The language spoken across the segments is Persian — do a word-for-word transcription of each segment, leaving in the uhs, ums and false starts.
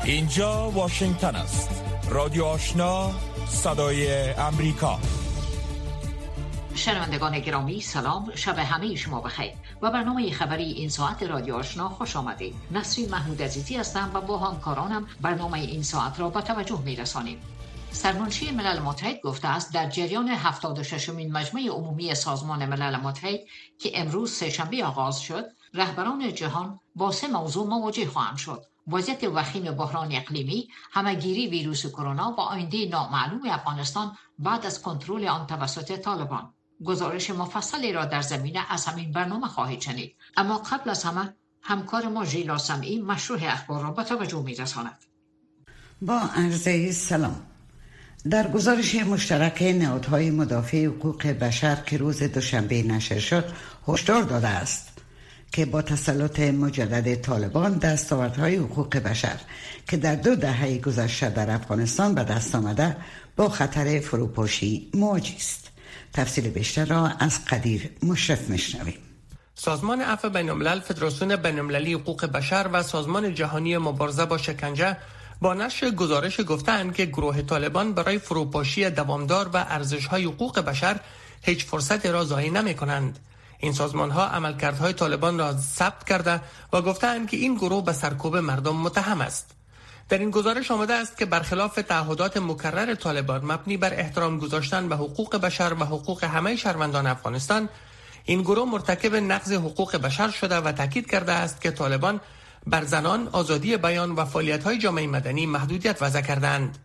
اینجا واشنگتن است. رادیو آشنا، صدای امریکا. شنوندگان گرامی سلام، شب همه شما بخیر. و برنامه خبری این ساعت رادیو آشنا خوش آمدید. نسرین محمود عزیزی هستم و با همکارانم برنامه این ساعت را به توجه می‌رسانیم. سرمنشی ملل متحد گفته است در جریان هفتاد و ششمین مجمع عمومی سازمان ملل متحد که امروز سه‌شنبه آغاز شد، رهبران جهان با سه موضوع مواجه خواهند شد: وضعیت وخیم بحران اقلیمی، همه‌گیری ویروس کرونا و آینده نامعلوم افغانستان بعد از کنترل آن توسط طالبان. گزارش مفصلی را در زمینه از همین برنامه خواهید شنید. اما قبل از همه همکار ما ژیلا سمعی مشروع اخبار را به توجه می‌رساند. با عرض سلام. در گزارش مشترک نهادهای مدافع حقوق بشر که روز دوشنبه نشر شد، هشدار داده است که با تسلط مجدد طالبان دستاوردهای حقوق بشر که در دو دهه گذشته در افغانستان به دست آمده با خطر فروپاشی مواجه است. تفصیل بیشتر را از قدیر مشرف میشنویم. سازمان عفو بین‌الملل، فدراسیون بین‌المللی حقوق بشر و سازمان جهانی مبارزه با شکنجه با نشر گزارش گفتند که گروه طالبان برای فروپاشی دوامدار و ارزش‌های حقوق بشر هیچ فرصتی را ضایع نمی‌کنند. این سازمان‌ها عملکردهای طالبان را ثبت کرده و گفتند که این گروه به سرکوب مردم متهم است. در این گزارش آمده است که برخلاف تعهدات مکرر طالبان مبنی بر احترام گذاشتن به حقوق بشر و حقوق همه شهروندان افغانستان، این گروه مرتکب نقض حقوق بشر شده و تاکید کرده است که طالبان بر زنان، آزادی بیان و فعالیت‌های جامعه مدنی محدودیت وضع کردند.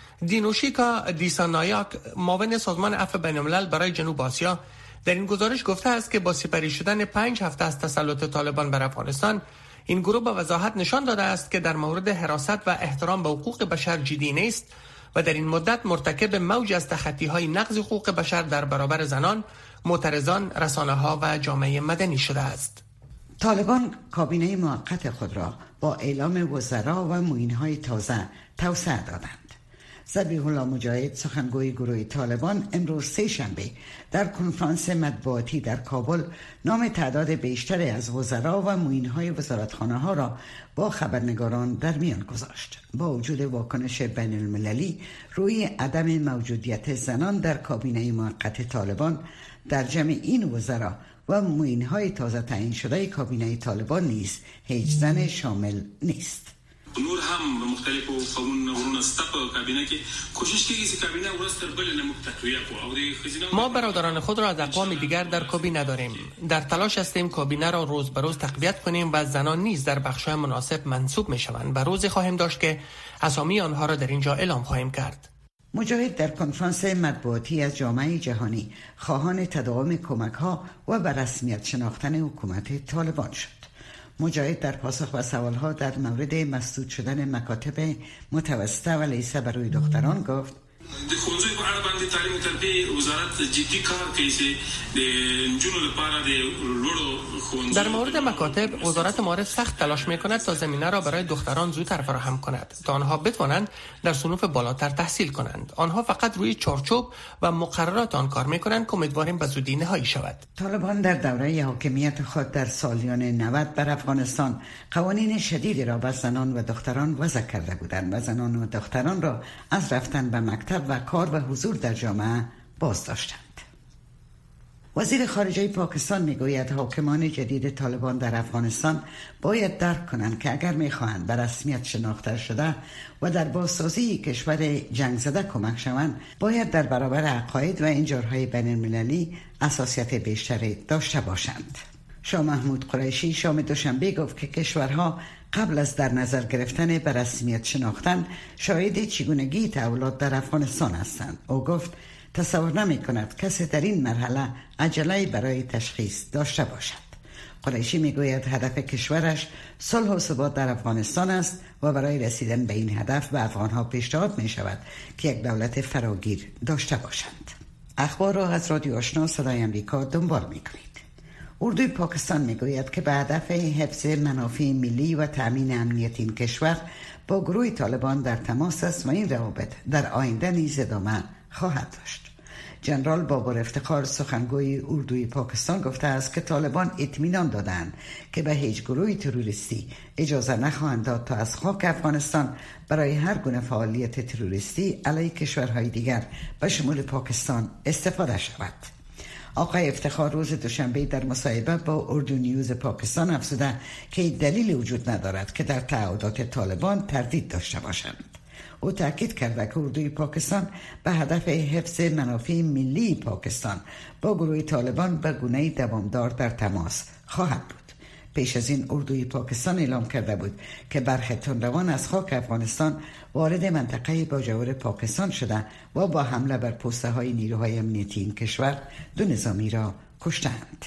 دینوشیکا دیسانایاک، معاون سازمان عفو بین‌الملل برای جنوب آسیا، در این گزارش گفته است که با سپری شدن پنج هفته از تسلط طالبان بر افغانستان، این گروه به وضاحت نشان داده است که در مورد حراست و احترام به حقوق بشر جدی نیست و در این مدت مرتکب موج از تخطی‌های نقض حقوق بشر در برابر زنان، معترضان، رسانه‌ها و جامعه مدنی شده است. طالبان کابینه موقت خود را با اعلام وزرا و معین‌های تازه توسعه دادند. ذبیح الله مجاهد، سخنگوی گروه طالبان، امروز سه شنبه در کنفرانس مطبوعاتی در کابل نام تعداد بیشتری از وزرا و معین‌های وزارتخانه‌ها را با خبرنگاران در میان گذاشت. با وجود واکنش بین المللی روی عدم موجودیت زنان در کابینه موقت طالبان، در جمع این وزرا و معین‌های تازه تعیین شده کابینه طالبان نیز هیچ زن شامل نیست. نور هم به مختلف قانون ورون است کابینه که کوشش کیږي چې کابینه ورستر بل نه مختتویه کو او د خزینه. ما برادران خود را از اقوام دیگر در کابینه داریم. در تلاش هستیم کابینه را روز به روز تقویت کنیم و زنان نیز در بخش‌های مناسب منصوب می‌شوند و روزی خواهیم داشت که اسامی آنها را در اینجا اعلام خواهیم کرد. مجاهد در کنفرانس مطبوعاتی از جامعه جهانی خواهان تداوم کمک‌ها و به رسمیت شناختن حکومت طالبان شد. مجاهد در پاسخ به سوالها در مورد مسدود شدن مکاتب متوسطه و لیسه برای دختران گفت: د ښوونځیو په اړه باندې تعلیم او تربیه وزارت جدي کار کوي چې د نجونو لپاره د لوړو ښوونځیو. در مورد مکاتب وزارت معارف سخت تلاش می‌کند تا زمینه را برای دختران زودتر فراهم کند تا آنها بتوانند در صنوف بالاتر تحصیل کنند. آنها فقط روی چارچوب و مقررات آن کار می‌کنند که امیدواریم به زودی نهایی شود. طالبان در دوره حاکمیت خود در سالیان نود بر افغانستان قوانین شدیدی را بر زنان و دختران وضع کرده بودند و زنان و دختران را از رفتن به مکتب و کار و حضور در جامعه باز داشتند. وزیر خارجه پاکستان میگوید حاکمان جدید طالبان در افغانستان باید درک کنند که اگر میخواهند به رسمیت شناخته شده و در بازسازی کشور جنگ زده کمک شوند، باید در برابر عقاید و انجارهای بین المللی اساسیت بیشتری داشته باشند. شاه محمود قریشی شام دوشنبه گفت که کشورها قبل از در نظر گرفتن به رسمیت شناختن شاهد چگونگی تحولات در افغانستان هستند. او گفت تصور نمی کند کسی در این مرحله عجله برای تشخیص داشته باشد. قریشی می گوید هدف کشورش صلح و ثبات در افغانستان است و برای رسیدن به این هدف به افغانها پیشنهاد می شود که یک دولت فراگیر داشته باشند. اخبار را از رادیو آشنا صدای امریکا دنبال می کنید. اردوی پاکستان میگوید که به هدف حفظ منافع ملی و تأمین امنیت این کشور با گروه طالبان در تماس است و این روابط در آینده نیز ادامه خواهد داشت. جنرال بابر افتخار سخنگوی اردوی پاکستان گفته است که طالبان اطمینان دادند که به هیچ گروهی تروریستی اجازه نخواهند داد تا از خاک افغانستان برای هر گونه فعالیت تروریستی علیه کشورهای دیگر به شمول پاکستان استفاده شود. آقای افتخار روز دوشنبه در مصاحبه با اردو نیوز پاکستان افزوده که دلیل وجود ندارد که در تعهدات طالبان تردید داشته باشند. او تاکید کرده که اردوی پاکستان به هدف حفظ منافع ملی پاکستان با گروه طالبان به گونه دوامدار در تماس خواهد بود. پیش از این اردوی پاکستان اعلام کرده بود که برخی تندروان از خاک افغانستان وارد منطقه باجور پاکستان شده و با حمله بر پوسته های نیروهای امنیتی این کشور دو نظامی را کشتند.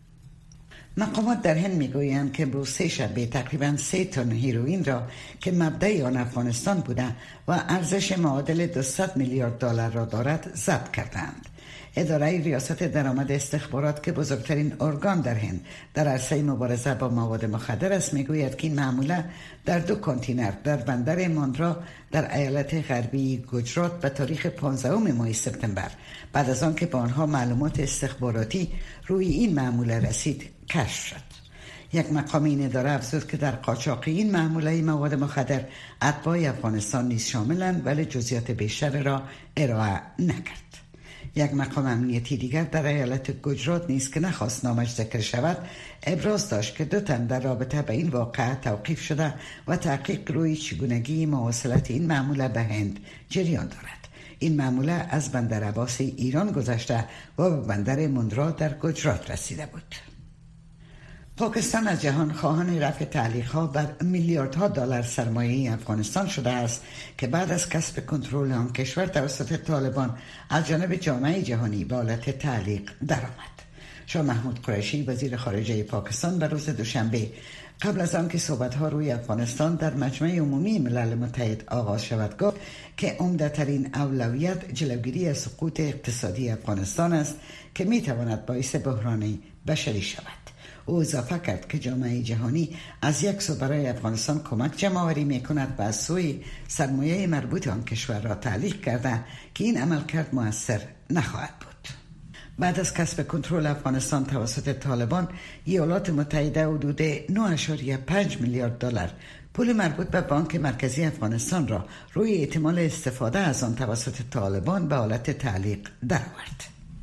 مقامات در هند میگویند که امروز سه شنبه تقریباً سه تن هیروئین را که مبدأ آن افغانستان بوده و ارزش معادل دویست میلیارد دلار را دارد ضبط کردند. اداره ریاست درآمد استخبارات که بزرگترین ارگان در هند در عرصه مبارزه با مواد مخدر است میگوید که این معامله در دو کانتینر در بندر ماندرا در ایالت غربی گجرات به تاریخ پانزدهم ماه سپتامبر بعد از آن که به آنها معلومات استخباراتی روی این معامله رسید کشف شد. یک مقام این اداره افزود که در قاچاق این معامله مواد مخدر اتباع افغانستان نیز شاملند ولی جزئیات بیشتر را ارائه نکرد. یک مقام امنیتی دیگر در ایالت گجرات نیز که نخواست نامش ذکر شود ابراز داشت که دو تن در رابطه به این واقعه توقیف شده و تحقیق روی چگونگی مواصلت این معامله به هند جریان دارد. این معامله از بندر عباس ایران گذشته و به بندر مندرا در گجرات رسیده بود. پاکستان از جهان خواهان رفع تعلیق‌ها بر میلیاردها دلار سرمایه افغانستان شده است که بعد از کسب کنترل آن کشور توسط طالبان از جانب جامعه جهانی به حالت تعلیق درآمد. شاه محمود قریشی وزیر خارجه پاکستان به روز دوشنبه قبل از آن که صحبت‌ها روی افغانستان در مجمع عمومی ملل متحد آغاز شود گفت که عمده‌ترین اولویت جلوگیری از سقوط اقتصادی افغانستان است که می‌تواند باعث بحران بشری شود. او اضافه کرد که جامعه جهانی از یک سو برای افغانستان کمک جمع‌آوری می‌کند و از سوی سرمایه مربوط آن کشور را تعلیق کرده که این عملکرد مؤثر نخواهد بود. بعد از کسب کنترل افغانستان توسط طالبان، ایالات متحده حدود نه اشاریه پنج میلیارد دلار پول مربوط به بانک مرکزی افغانستان را روی احتمال استفاده از آن توسط طالبان به حالت تعلیق درآورد.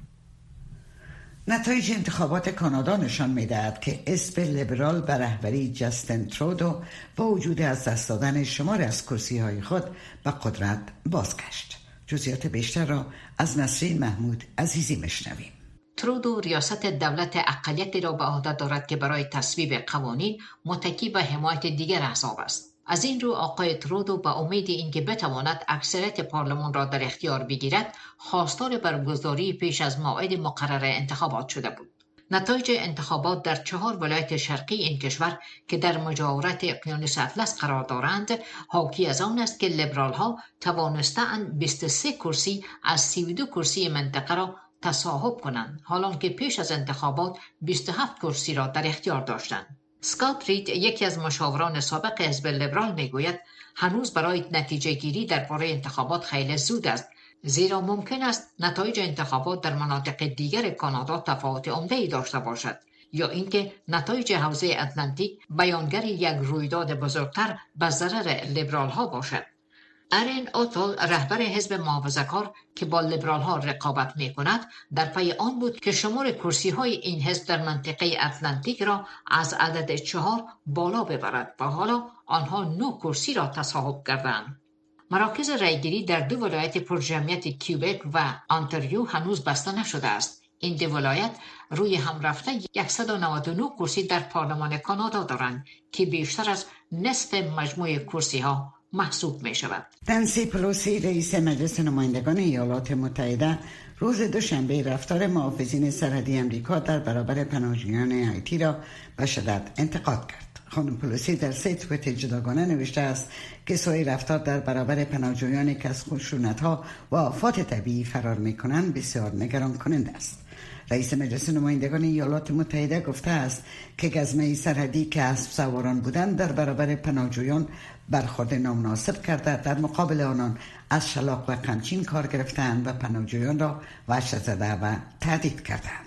نتایج انتخابات کانادا نشان می‌دهد که حزب لیبرال به رهبری جاستین ترودو با وجود از دست دادن شمار از کرسی‌های خود به قدرت بازگشت. جزئیات بیشتر را از نسرین محمود عزیزی میشنویم. ترودو ریاست دولت اقلیتی را به عهده دارد که برای تصویب قوانین متکی به حمایت دیگر احزاب است. از این رو آقای ترودو به امید اینکه بتواند اکثریت پارلمان را در اختیار بگیرد، خواستار برگزاری پیش از موعد مقرر انتخابات شده بود. نتایج انتخابات در چهار ولایت شرقی این کشور که در مجاورت اقیانوس اطلس قرار دارند، حاکی از آن است که لیبرال ها توانستند بیست و سه کرسی از سی و دو کرسی منطقه را تصاحب کنند، حالان که پیش از انتخابات بیست و هفت کرسی را در اختیار داشتند. اسکات رید، یکی از مشاوران سابق حزب لیبرال، میگوید هنوز برای نتیجه گیری درباره انتخابات خیلی زود است، زیرا ممکن است نتایج انتخابات در مناطق دیگر کانادا تفاوت عمده‌ای داشته باشد یا اینکه نتایج حوزه اتلانتیک بیانگر یک رویداد بزرگتر به ضرر لیبرال ها باشد. ارین اوتل، رهبر حزب محافظه‌کار که با لیبرال ها رقابت می کند، در پی آن بود که شمار کرسی های این حزب در منطقه اتلانتیک را از عدد چهار بالا ببرد و حالا آنها نه کرسی را تصاحب کردند. مراکز رایگیری در دو ولایت پرجمعیت کیوبک و آنتاریو هنوز بسته نشده است. این دو ولایت روی هم رفته صد و نود و نه کرسی در پارلمان کانادا دارند که بیشتر از نصف مجموع کرسی ها محسوب می شود. نانسی پلوسی، رئیس مجلس نمایندگان ایالات متحده، روز دوشنبه رفتار محافظین سرحدی امریکا در برابر پناهجویان هایتی را به شدت انتقاد کرد. خانم پلوسی در سه توییت جداگانه نوشته است که سوء رفتار در برابر پناهجویانی که از خشونت‌ها و آفات طبیعی فرار می‌کنند بسیار نگران کننده است. رئیس مجلس نمایندگان ایالات متحده گفته است که گزمه سرحدی که اسب سواران بودند در برابر پناهجویان برخورد نامناسب کرده، در مقابل آنان از شلاق و قمچین کار گرفتند و پناهجویان را وحشت زده و تهدید کردند.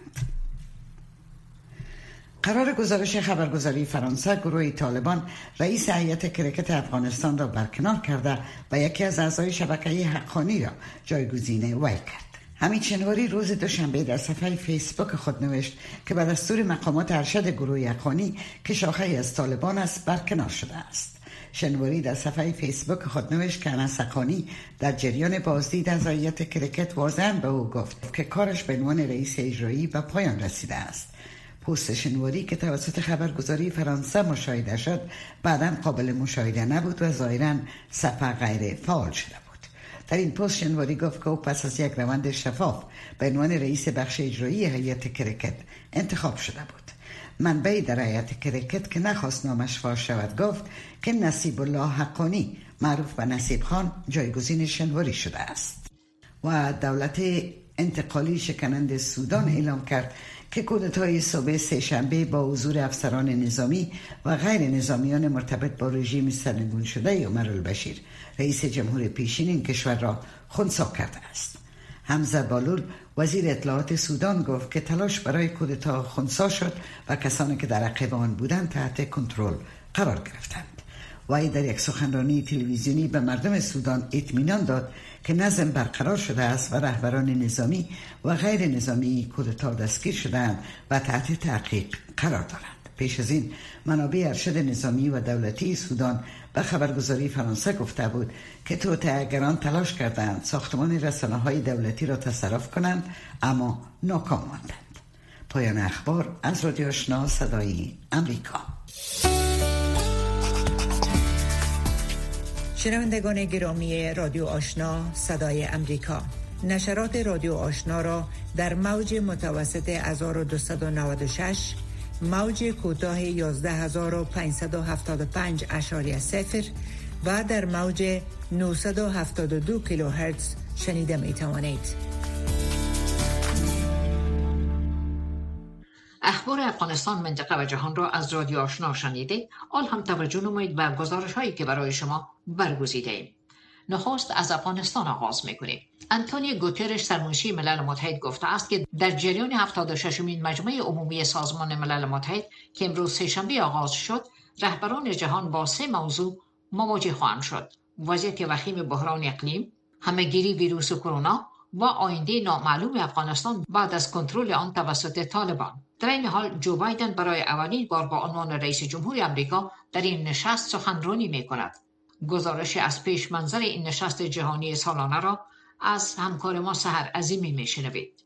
قرار گزارش خبرگزاری فرانسه گروه طالبان رئیس هیئت کرکت افغانستان را برکنار کرده و یکی از اعضای شبکه حقانی را جایگزین وی کرد. حمید شنواری روز دوشنبه در صفحه فیسبوک خود نوشت که به دستور مقامات ارشد گروه حقانی که شاخه از طالبان است برکنار شده است. شنواری در صفحه فیسبوک خود نوشت که انس حقانی در جریان بازدید از هیئت کرکت واضحاً به او گفت که کارش به عنوان رئیس اجرایی به پایان رسیده است. پست شنواری که توسط خبرگزاری فرانسه مشاهده شد بعداً قابل مشاهده نبود و ظاهراً صفحه غیر فعال شده بود. در این پست شنواری گفت که او پس از یک روند شفاف به عنوان رئیس بخش اجرایی هیئت کرکت انتخاب شده بود. منبعی در هیئت کرکت که نخواست نامش فاش شود گفت که نصیب الله حقانی معروف به نصیب خان جایگزین شنواری شده است. و دولت انتقالی شکننده سودان اعلام کرد که کودتای صبح سه‌شنبه با حضور افسران نظامی و غیر نظامیان مرتبط با رژیم سرنگون شده عمر البشیر رئیس جمهور پیشین این کشور را خنثی کرده است. حمزه بالول وزیر اطلاعات سودان گفت که تلاش برای کودتا خنثی شد و کسانی که در عقب آن بودند تحت کنترل قرار گرفتند. وی در یک سخنرانی تلویزیونی به مردم سودان اطمینان داد که نظم برقرار شده است و رهبران نظامی و غیر نظامی کودتا دستگیر شدند و تحت تعقیب قرار دارند. پیش از این منابع ارشد نظامی و دولتی سودان به خبرگزاری فرانسه گفته بود که توطئه‌گران تلاش کردند ساختمان رسانه‌های دولتی را تصرف کنند اما ناکام ماندند. پایان اخبار از رادیو آشنا صدای امریکا. شنوندگان گرامی رادیو آشنا صدای امریکا، نشرات رادیو آشنا را در موج متوسط هزار و دویست و نود و شش، موج کوتاه یازده هزار و پانصد و هفتاد و پنج اشاری صفر و در موج نهصد و هفتاد و دو کیلوهرتز شنیده می توانید. اخبار افغانستان، منطقه و جهان را از رادیو آشنا شنیده. آل هم توجه نمایید به گزارش هایی که برای شما برگزیده ایم. نخست از افغانستان آغاز میکنیم. انتونیو گوترش سرمنشی ملل متحد گفته است که در جریان هفتاد و ششمین مجمع عمومی سازمان ملل متحد که امروز سه‌شنبه آغاز شد، رهبران جهان با سه موضوع مواجه خواهند شد: وضعیت وخیم بحران اقلیم، همه‌گیری ویروس کرونا و آینده نامعلوم افغانستان بعد از کنترل آن توسط طالبان. در این حال جو بایدن برای اولین بار با عنوان رئیس جمهور آمریکا در این نشست سخنرانی می‌کند. گزارش از پیش منظر این نشست جهانی سالانه را از همکار ما سحر عظیمی میشنوید.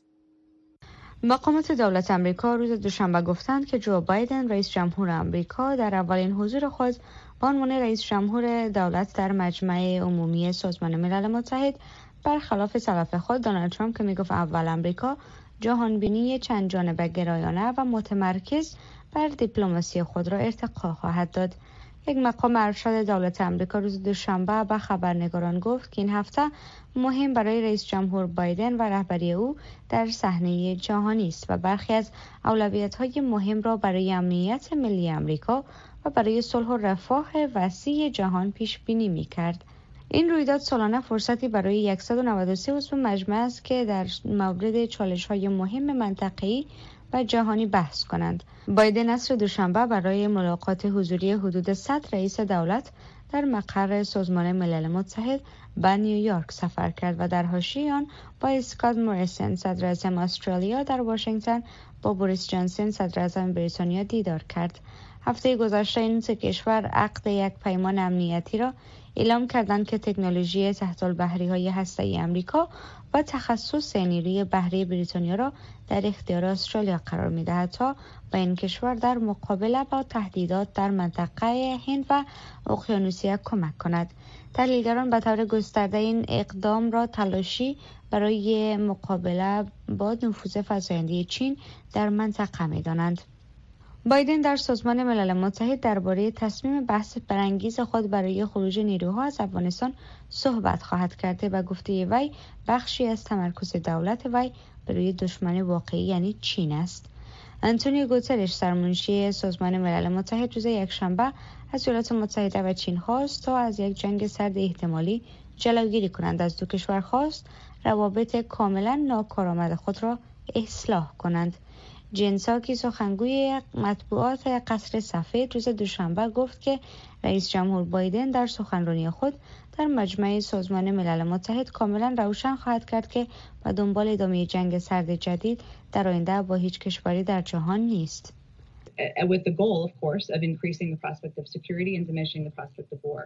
مقامات دولت آمریکا روز دوشنبه گفتند که جو بایدن رئیس جمهور آمریکا در اولین حضور خود با عنوان رئیس جمهور دولت در مجمع عمومی سازمان ملل متحد برخلاف سلف خود دونالد ترامپ که میگفت اول آمریکا جهانبینی چند جانبه گرایانه و متمرکز بر دیپلماسی خود را ارتقا خواهد داد. یک مقام ارشد دولت آمریکا روز دوشنبه به خبرنگاران گفت که این هفته مهم برای رئیس جمهور بایدن و رهبری او در صحنه جهانی است و برخی از اولویت‌های مهم را برای امنیت ملی آمریکا و برای صلح و رفاه وسیع جهان پیش بینی می‌کرد. این رویداد سالانه فرصتی برای صد و نود و سه عضو مجمع است که در مورد چالش‌های مهم منطقه‌ای و جهانی بحث کنند. بایدن عصر دوشنبه برای ملاقات حضوری حدود صد رئیس دولت در مقر سازمان ملل متحد به نیویورک سفر کرد و در حاشیه آن با اسکات موریسن صدر اعظم استرالیا در واشنگتن با بوریس جانسن صدر اعظم بریتانیا دیدار کرد. هفته گذشته این سه کشور عقد یک پیمان امنیتی را اعلام کردند که تکنولوژی تحت البحری‌های هسته‌ای آمریکا و تخصص نیروی بحری بریتانیا را در اختیار استرالیا قرار می‌دهد تا با این کشور در مقابله با تهدیدات در منطقه هند و اقیانوسیه کمک کند. تحلیلگران به طور گسترده این اقدام را تلاشی برای مقابله با نفوذ فزاینده چین در منطقه می‌دانند. بایدن در سازمان ملل متحد درباره تصمیم بحث برانگیز خود برای خروج نیروها از افغانستان صحبت خواهد کرد و گفته وی بخشی از تمرکز دولت وی برای دشمن واقعی یعنی چین است. آنتونیو گوترش سرمنشی سازمان ملل متحد روز یکشنبه از ایالات متحده و چین خواست تا از یک جنگ سرد احتمالی جلوگیری کنند. از دو کشور خواست روابط کاملا ناکارآمد خود را اصلاح کنند. جن ساکی سخنگوی مطبوعات قصر سفید روز دوشنبه گفت که رئیس جمهور بایدن در سخنرانی خود در مجمع سازمان ملل متحد کاملا روشن خواهد کرد که به دنبال ادامه جنگ سرد جدید در آینده با هیچ کشوری در جهان نیست. With the goal, of course, of increasing the prospect of security and diminishing the prospect of war.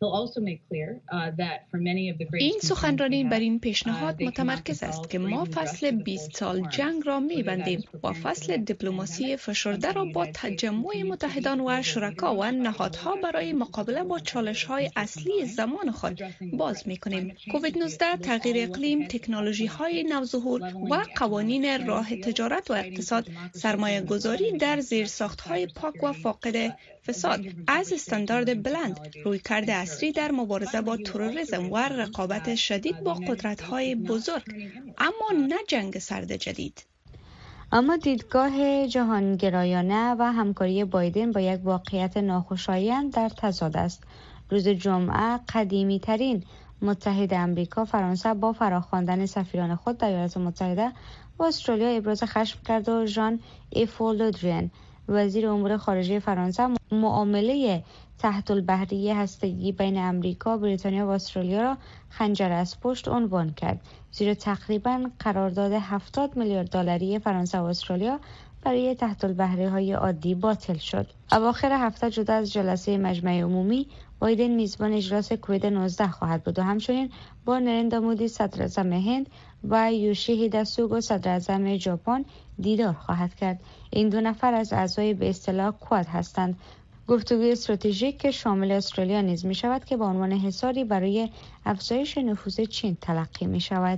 این سخنرانی بر این پیشنهاد متمرکز است که ما فصل بیست سال جنگ را می‌بندیم و فصل دیپلماسی فشرده را با تجمع متحدان و شرکا و نهادها برای مقابله با چالش‌های اصلی زمان خود باز می‌کنیم. کووید نوزده، تغییر اقلیم، تکنولوژی‌های نوظهور و قوانین راه تجارت و اقتصاد، سرمایه‌گذاری در زیرساخت‌های پاک و فاقد فساد از استاندارد بلند، رویکرد اصلی در مبارزه با تروریسم و رقابت شدید با قدرت‌های بزرگ، اما نه جنگ سرد جدید. اما دیدگاه جهانگرایانه و همکاری بایدن با یک واقعیت ناخوشایند در تضاد است. روز جمعه قدیمی ترین متحد امریکا فرانسه با فراخواندن سفیران خود در ایالات متحده و استرالیا ابراز خشم کرد و ژان ایف لودریان وزیر امور خارجه فرانسه معامله تحت البحری هسته‌ای بین امریکا، بریتانیا و استرالیا را خنجر از پشت عنوان کرد، زیرا تقریباً قرارداد هفتاد میلیارد دلاری فرانسه و استرالیا برای تحت البحری‌های عادی باطل شد. اواخر هفته جدا از جلسه مجمع عمومی، بایدن میزبان اجلاس کووید نوزده خواهد بود و همچنین با نریندرا مودی صدراعظم هند و یوشیهیده سوگا صدراعظم ژاپن دیدار خواهد کرد. این دو نفر از اعضای به اصطلاح کواد هستند. گفتگوی استراتژیک که شامل استرالیا نیز می شود که به عنوان حصاری برای افزایش نفوذ چین تلقی می شود.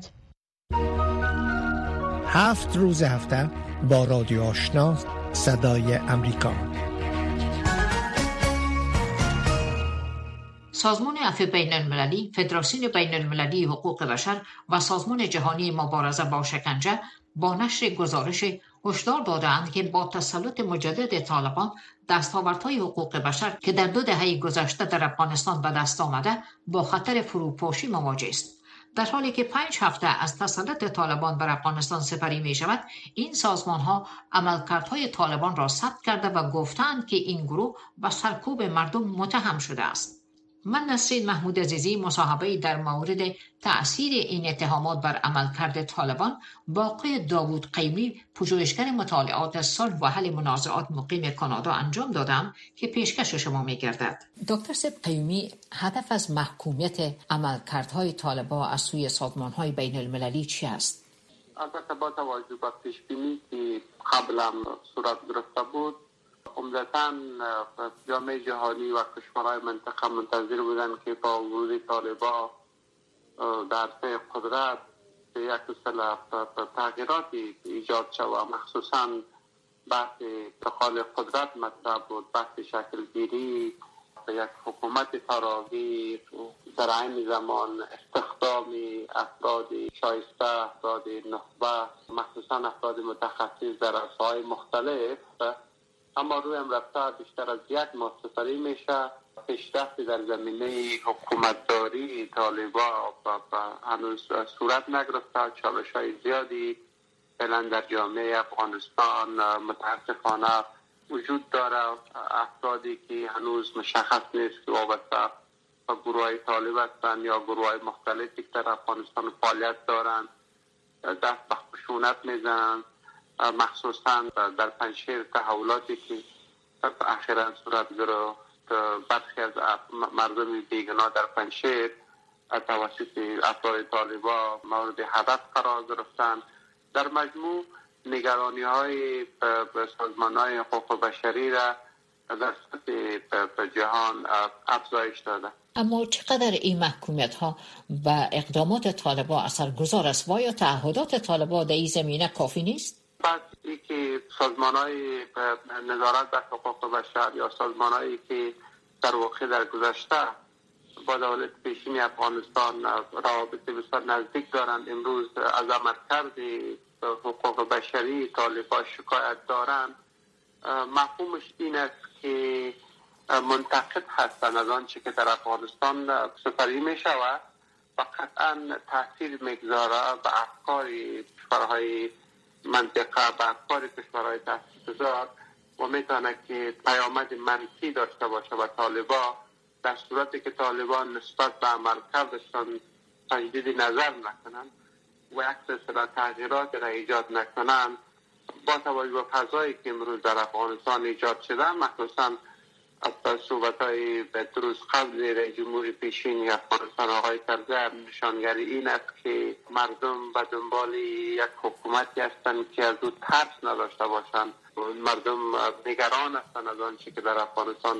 هفت روز هفته با رادیو آشنا صدای امریکا. سازمان عفو بین المللی، فدراسیون بین المللی حقوق بشر و سازمان جهانی مبارزه با شکنجه با نشر گزارش هشدار دادند که با تسلط مجدد طالبان دستاوردهای حقوق بشر که در دو دهه گذشته در افغانستان به دست آمده با خطر فروپاشی مواجه است. در حالی که پنج هفته از تسلط طالبان بر افغانستان سپری می شود، این سازمان ها عملکردهای طالبان را ثبت کرده و گفتند که این گروه به سرکوب مردم متهم شده است. من نسرین محمود عزیزی مصاحبه در مورد تأثیر این اتهامات بر عملکرد طالبان با آقای داوود قیمی، پژوهشگر مطالعات صلح و حل منازعات مقیم کانادا انجام دادم که پیشکش شما می‌گردد. دکتر سب قیمی، هدف از محکومیت عملکردهای طالبان از سوی سازمان‌های بین المللی چی است؟ البته با توجه به پیش‌بینی که قبلا صورت گرفته بود، عمدتاً جامعه جهانی و کشورهای منطقه منتظر بودند که با ورود طالبان در پی قدرت به یک سلسله تغییراتی ایجاد شود، مخصوصاً بحث انتقال قدرت مطرح بود، بحث شکلگیری یک حکومت فراگیر، در عین زمان استخدام افراد شایسته، افراد نخبه، مخصوصاً افراد متخصص در عرصه‌های مختلف. اما روی هم رفتار بیشتر از یک ماه سپری میشه. پیشرفت در زمینه حکومتداری طالبان هنوز صورت نگرفته. چالش‌های زیادی فعلا در جامعه افغانستان متاسفانه وجود داره. افرادی که هنوز مشخص نیست که وابسته به گروه‌های طالب هستند یا گروه‌های مختلفی که در افغانستان فعالیت دارند دست به خشونت میزنند. مخصوصاً در پنجشیر تحولاتی که اخیراً صورت گرفت، برخی از مردم بیگناه در پنجشیر توسط افراد طالبان مورد هدف قرار گرفتند. در مجموع نگرانی‌های سازمان‌های حقوق بشری را در سطح جهان افزایش داده. اما چقدر این محکومیت‌ها و اقدامات طالبان اثرگذار است و یا تعهدات طالبان در این زمینه کافی نیست؟ پس ای که سازمان‌های نظارت بر حقوق بشر یا سازمان‌هایی که در واقع در گذشته با دولت پیشین افغانستان روابط بسیار نزدیک دارند، امروز از عملکرد حقوق بشری طالبان شکایت دارند، مفهومش این است که منتقد هستند از آنچه که در افغانستان سپری می شود و قطعا تاثیر میگذاره به افکار کشورهای منطقه، به افکار کشورهای تحصیلگزار و میتونه که پیامد منفی داشته باشه به طالبان، در صورتی که طالبان نسبت به عملکردشان تجدید نظر نکنند و یک سلسله تغییرات را ایجاد نکنند. با توجه به فضایی که امروز در افغانستان ایجاد شده، مخصوصا از صحبت‌های دو روز قبل رئیس جمهور پیشین افغانستان آقای کرزی، نشانگری این است که مردم به دنبال یک حکومتی هستند که از او ترس نداشته باشند. مردم نگران هستند از آنچه که در افغانستان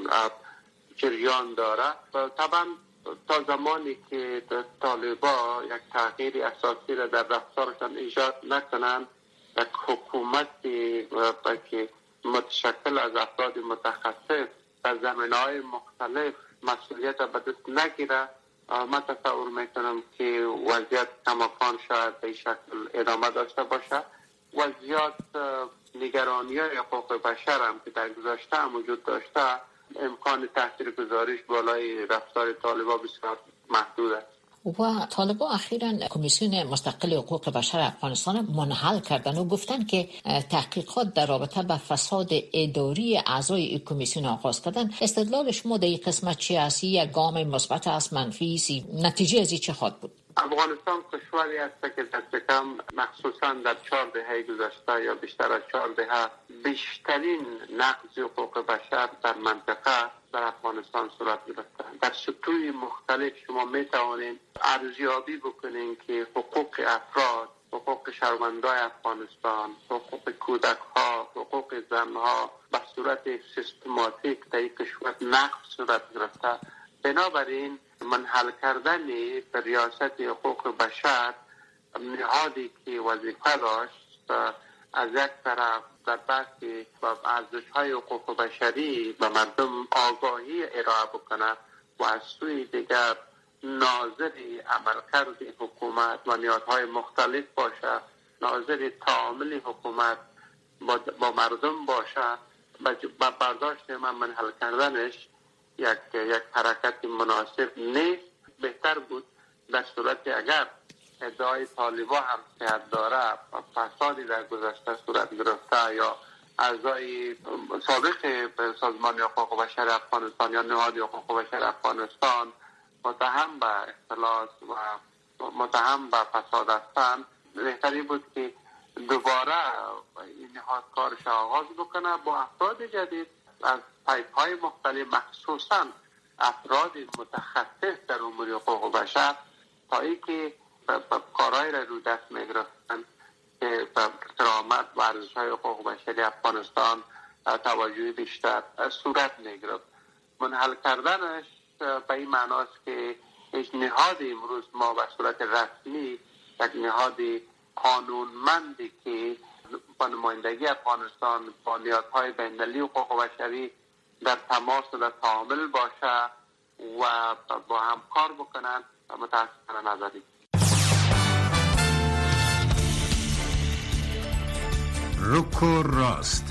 جریان داره. طبعا تا زمانی که طالبان یک تغییر اساسی را در رفتارشان ایجاد نکنند، یک حکومتی که متشکل از افراد متخصص در زمینه‌های مختلف مسئولیت به دست نگیره، من تصور میکنم که وضعیت کماکان شاید به شکل ادامه داشته باشه و زیاد نگرانی های حقوق بشر هم که در گذشته هم وجود داشته، امکان تاثیر گذاریش بالای رفتار طالبان بسیار محدود است. و طالبان اخیراً کمیسیون مستقل حقوق بشر افغانستان منحل کردن و گفتن که تحقیقات در رابطه با فساد اداری اعضای این کمیسیون آغاز کردن. استدلال شما در این قسمت چی است؟ یک گام مثبت است، منفی است؟ نتیجه از این چه خواهد بود؟ افغانستان کشوری است که دست کم مخصوصاً در چهار دهه گذشته یا بیشتر از چهار دهه بیشترین نقض حقوق بشر در منطقه در افغانستان صورت گرفته. در سطوح مختلف شما می توانید ارزیابی بکنید که حقوق افراد، حقوق شهروندان افغانستان، حقوق کودک ها، حقوق زن ها به صورت سیستماتیک در این کشور نقض صورت گرفته. بنابراین منحل کردن به ریاست حقوق بشر نهادی که وظیفه داشت از یک طرف در بحث ارزش‌های حقوق بشری به مردم آگاهی ارائه بکنه و از سوی دیگر ناظر عملکرد حکومت و نهادهای مختلف باشه، ناظر تعامل حکومت با, با مردم باشه، با برداشت من منحل کردنش یک یک حرکت مناسب نیست. بهتر بود در صورت اگر ادعای طالبان هم صحت داره، فسادی در گذشته صورت گرفته یا اعضای سابق سازمان حقوق بشر افغانستان یا نهاد حقوق بشر افغانستان متهم به اختلاس و متهم به فساد هستند، بهتری بود که دوباره این نهاد کارش آغاز بکنه با افراد جدید از پایه‌های مختلف، مخصوصا افراد متخصص در امور حقوق بشر، تا ای که کارهای را رو دست میگرفتن که به کرامت و ارزش‌های حقوق بشری افغانستان توجه بیشتر صورت میگرفت. منحل کردنش به این معناست که هیچ نهادی امروز ما به صورت رسمی یک نهاد قانونمندی که با نمایندگی افغانستان با نهادهای بین‌المللی حقوق بشری در تماس و در تعامل باشه و با هم کار بکنن متاسفانه نداریم. رک و راست،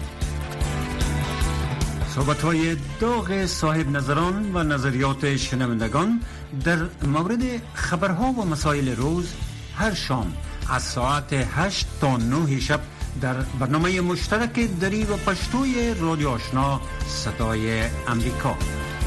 صحبت‌های داغ صاحب نظران و نظریات شنوندگان در مورد خبرها و مسائل روز هر شام از ساعت هشت تا نه شب در برنامه مشترک دری و پشتوی رادیو آشنا صدای امریکا.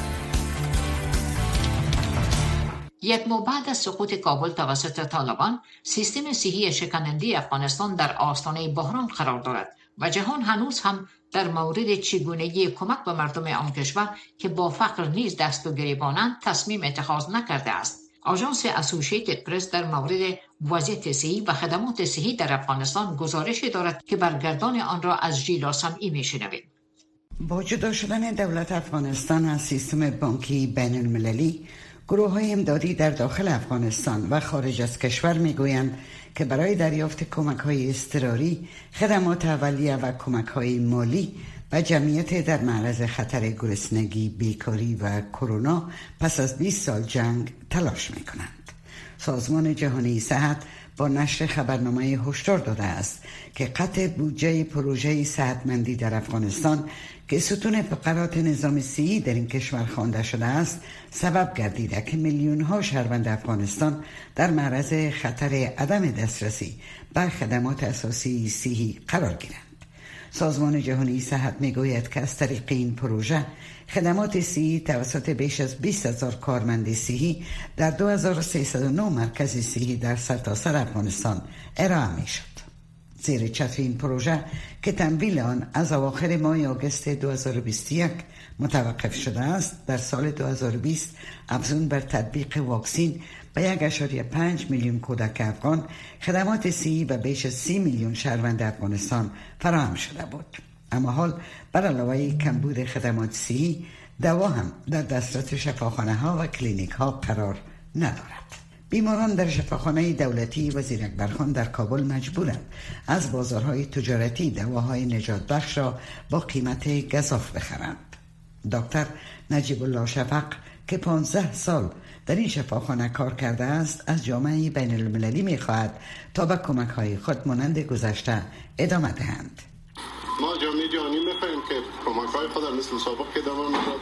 یک ماه بعد از سقوط کابل توسط طالبان، سیستم صحی شکننده افغانستان در آستانه بحران قرار دارد و جهان هنوز هم در مورد چگونگی کمک به مردم آن کشور که با فقر نیز دست و گریبانند تصمیم اتخاذ نکرده است. آژانس اسوسییتد پرس در مورد وضعیت صحی و خدمات صحی در افغانستان گزارش دارد که برگردان آن را از ژیلا سمعی میشنوید. با جدا شدن دولت افغانستان از سیستم بانکی بین المللی، گروه های امدادی در داخل افغانستان و خارج از کشور میگویند که برای دریافت کمک های اضطراری، خدمات اولیه و کمک های مالی و جمعیت در معرض خطر گرسنگی، بیکاری و کرونا پس از بیست سال جنگ تلاش می کنند. سازمان جهانی صحت با نشر خبرنامه هشدار داده است که قطع بودجه پروژه صحتمندی در افغانستان که ستون فقرات نظام صحی در این کشور خوانده شده است سبب گردیده که میلیون ها شهروند افغانستان در معرض خطر عدم دسترسی به خدمات اساسی صحی قرار گیرند. سازمان جهانی صحت میگوید که از طریق این پروژه خدمات صحی توسط بیش از بیست هزار کارمند صحی در دو هزار و سیصد و نه مرکز صحی در سرتاسر افغانستان ارائه می شد. زیر چتر این پروژه که تمویل آن از اواخر ماه آگوست دو هزار و بیست و یک متوقف شده است، در سال دو هزار و بیست افزون بر تطبیق واکسین به یک اشاری پنج میلیون کودک افغان خدمات صحی به بیش از سی میلیون شهروند افغانستان فراهم شده بود. اما حال بر علاوه کمبود خدمات صحی، دوا هم در دسترس شفاخانه ها و کلینیک ها قرار ندارد. بیماران در شفاخانه دولتی وزیر اکبرخان در کابل مجبورند از بازارهای تجارتی دواهای نجات بخش را با قیمت گزاف بخرند. دکتر نجیب الله شفق که پانزده سال در این شفاخانه کار کرده است، از جامعه بین المللی می خواهد تا به کمک های خود مانند گذشته ادامه دهند. ما جامعه جهانی می خواهیم که کمک های خود مثل سابق ادامه میداد.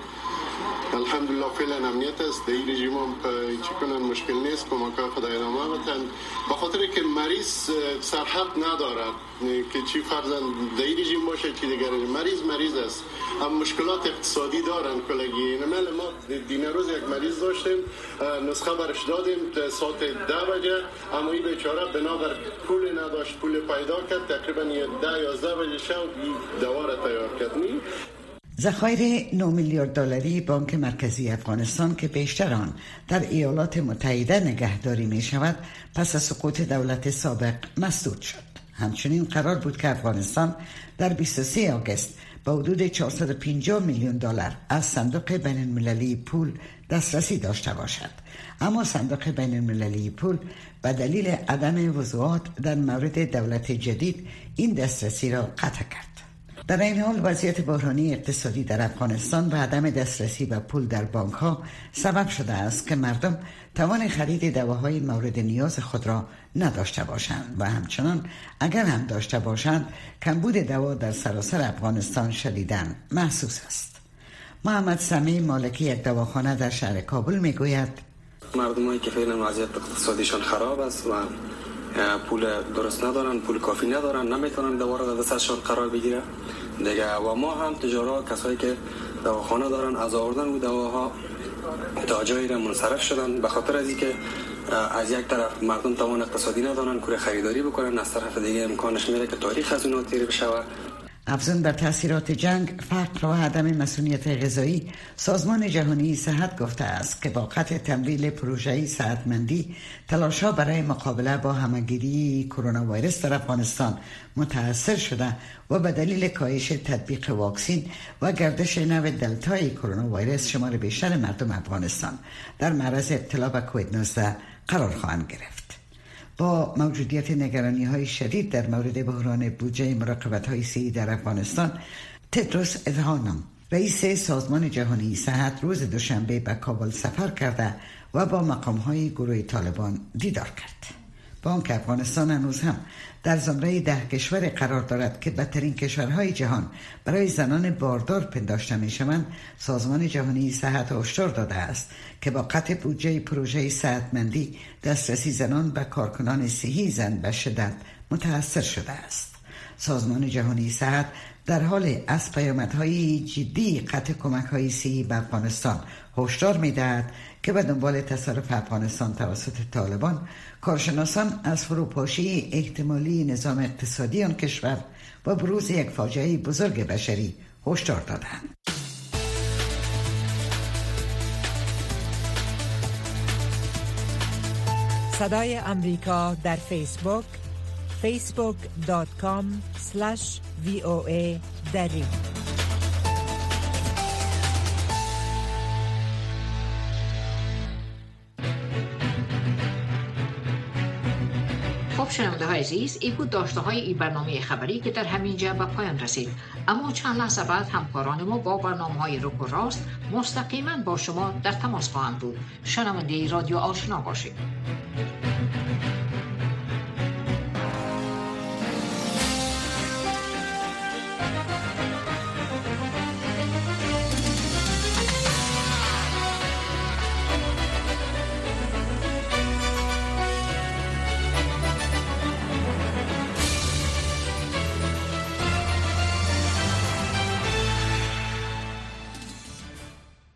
الحمدلله فعلا امنیت است، در این رژیم هم چی کنن مشکل نیست، کمک های خود ادامه بدن، به خاطر که مریض سرحد ندارد که چی فرزن در این رژیم باشه چی دیگر. مریض مریض است، هم مشکلات اقتصادی دارن کلگی. نمیل ما دین روز یک مریض داشتیم، نسخه برش دادیم ساعت ده بجه، اما این بیچاره بنابر پول نداشت، پول پیدا کرد، تقریبا ده یازده بجه شب دوا را تیار کرد. ذخایر نه میلیارد دلاری بانک مرکزی افغانستان که بیشتر آن در ایالات متحده نگهداری می شود پس از سقوط دولت سابق مسدود شد. همچنین قرار بود که افغانستان در بیست و سوم آگوست با حدود چهارصد و پنجاه میلیون دلار از صندوق بین المللی پول دسترسی داشته باشد، اما صندوق بین المللی پول به دلیل عدم وضوحات در مورد دولت جدید این دسترسی را قطع کرد. در این حال وضعیت بحرانی اقتصادی در افغانستان و عدم دسترسی به پول در بانک ها سبب شده است که مردم توان خرید دواهای مورد نیاز خود را نداشته باشند و همچنان اگر هم داشته باشند کمبود دوا در سراسر افغانستان شدیداً محسوس است. محمد سمیع مالکی یک دواخانه در شهر کابل میگوید مردمایی که فعلا وضعیت اقتصادیشان خراب است و پول درست ندارن، پول کافی ندارن، نمیتونن دوا را در دستشان قرار بگیره دیگه. و ما هم تجارت کسایی که دواخانه دارن از آوردن و دواها تا جایی را منصرف شدن به خاطر از اینکه از یک طرف مردم توان اقتصادی ندارن که خریداری بکنن، از طرف دیگه امکانش میره که تاریخ از اونها تیر بشه. افزون بر تاثیرات جنگ، فقر و عدم مسئولیت غذایی، سازمان جهانی صحت گفته است که با قطع تمویل پروژه صحتمندی تلاش‌ها برای مقابله با همه‌گیری کرونا ویروس در افغانستان متأثر شده و به دلیل کاهش تطبیق واکسین و گردش نو دلتای کرونا ویروس شمار بیشتر مردم افغانستان در معرض ابتلا به کووید نوزده قرار خواهند گرفت. با موجودیت نگرانی های شدید در مورد بحران بودجه مراقبت های صحی در افغانستان، تدروس ادهانم رئیس سازمان جهانی صحت روز دوشنبه به کابل سفر کرده و با مقام های گروه طالبان دیدار کرد. بانک افغانستان هنوز هم در زمره ده کشور قرار دارد که بدترین کشورهای جهان برای زنان باردار پنداشته می شوند. سازمان جهانی صحت هشدار داده است که با قطع بودجه پروژه صحتمندی دسترسی زنان به کارکنان صحی زن به شدت متاثر شده است. سازمان جهانی صحت در حال از پیامدهای جدی قطع کمک‌های صحی به افغانستان هشدار می‌دهد که به دنبال تصرف افغانستان توسط طالبان، کارشناسان از فروپاشی احتمالی نظام اقتصادی آن کشور و بروز یک فاجعه بزرگ بشری هشدار دادند. صدای امریکا در فیسبوک فیسبوک دات کام اسلش وی او ای دری. خب شنونده های عزیز، این بود داشته های این برنامه خبری که در همین جا به پایان رسید. اما چند لحظه بعد همکاران ما با برنامه های روک و راست مستقیما با شما در تماس خواهند بود. شنونده رادیو آشنا باشید.